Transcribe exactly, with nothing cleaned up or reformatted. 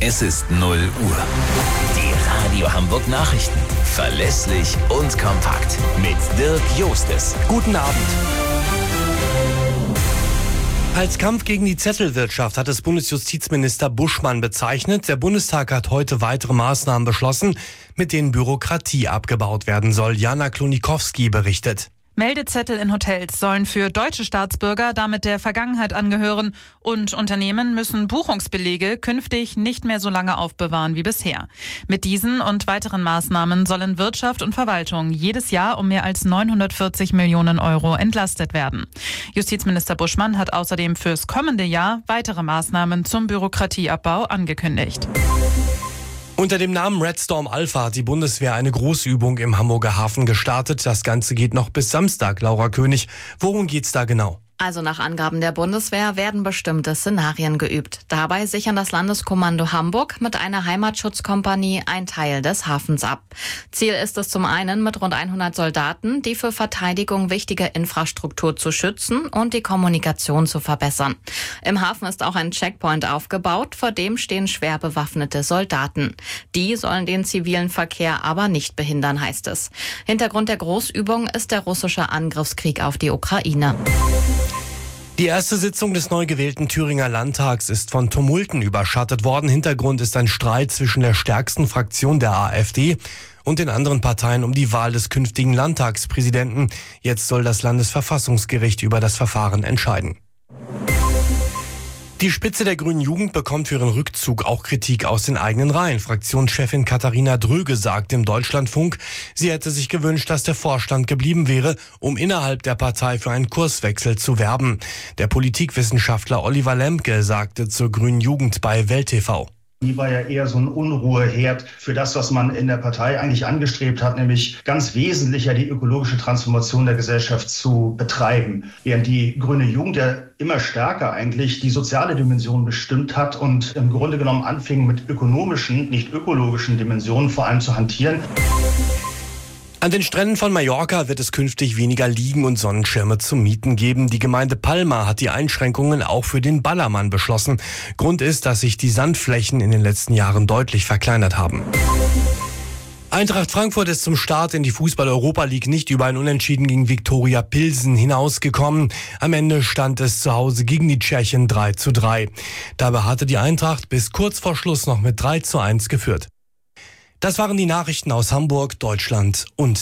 Es ist null Uhr. Die Radio Hamburg Nachrichten. Verlässlich und kompakt. Mit Dirk Jostes. Guten Abend. Als Kampf gegen die Zettelwirtschaft hat es Bundesjustizminister Buschmann bezeichnet. Der Bundestag hat heute weitere Maßnahmen beschlossen, mit denen Bürokratie abgebaut werden soll. Jana Klonikowski berichtet. Meldezettel in Hotels sollen für deutsche Staatsbürger damit der Vergangenheit angehören und Unternehmen müssen Buchungsbelege künftig nicht mehr so lange aufbewahren wie bisher. Mit diesen und weiteren Maßnahmen sollen Wirtschaft und Verwaltung jedes Jahr um mehr als neunhundertvierzig Millionen Euro entlastet werden. Justizminister Buschmann hat außerdem fürs kommende Jahr weitere Maßnahmen zum Bürokratieabbau angekündigt. Unter dem Namen Red Storm Alpha hat die Bundeswehr eine Großübung im Hamburger Hafen gestartet. Das Ganze geht noch bis Samstag, Laura König. Worum geht's da genau? Also nach Angaben der Bundeswehr werden bestimmte Szenarien geübt. Dabei sichern das Landeskommando Hamburg mit einer Heimatschutzkompanie einen Teil des Hafens ab. Ziel ist es zum einen, mit rund hundert Soldaten die für Verteidigung wichtige Infrastruktur zu schützen und die Kommunikation zu verbessern. Im Hafen ist auch ein Checkpoint aufgebaut, vor dem stehen schwer bewaffnete Soldaten. Die sollen den zivilen Verkehr aber nicht behindern, heißt es. Hintergrund der Großübung ist der russische Angriffskrieg auf die Ukraine. Die erste Sitzung des neu gewählten Thüringer Landtags ist von Tumulten überschattet worden. Hintergrund ist ein Streit zwischen der stärksten Fraktion der AfD und den anderen Parteien um die Wahl des künftigen Landtagspräsidenten. Jetzt soll das Landesverfassungsgericht über das Verfahren entscheiden. Die Spitze der Grünen Jugend bekommt für ihren Rückzug auch Kritik aus den eigenen Reihen. Fraktionschefin Katharina Dröge sagt im Deutschlandfunk, sie hätte sich gewünscht, dass der Vorstand geblieben wäre, um innerhalb der Partei für einen Kurswechsel zu werben. Der Politikwissenschaftler Oliver Lemke sagte zur Grünen Jugend bei Welt T V. Die war ja eher so ein Unruheherd für das, was man in der Partei eigentlich angestrebt hat, nämlich ganz wesentlich ja die ökologische Transformation der Gesellschaft zu betreiben. Während die grüne Jugend ja immer stärker eigentlich die soziale Dimension bestimmt hat und im Grunde genommen anfing mit ökonomischen, nicht ökologischen Dimensionen vor allem zu hantieren. An den Stränden von Mallorca wird es künftig weniger Liegen und Sonnenschirme zum Mieten geben. Die Gemeinde Palma hat die Einschränkungen auch für den Ballermann beschlossen. Grund ist, dass sich die Sandflächen in den letzten Jahren deutlich verkleinert haben. Eintracht Frankfurt ist zum Start in die Fußball-Europa League nicht über ein Unentschieden gegen Viktoria Pilsen hinausgekommen. Am Ende stand es zu Hause gegen die Tschechen drei zu drei. Dabei hatte die Eintracht bis kurz vor Schluss noch mit drei zu eins geführt. Das waren die Nachrichten aus Hamburg, Deutschland und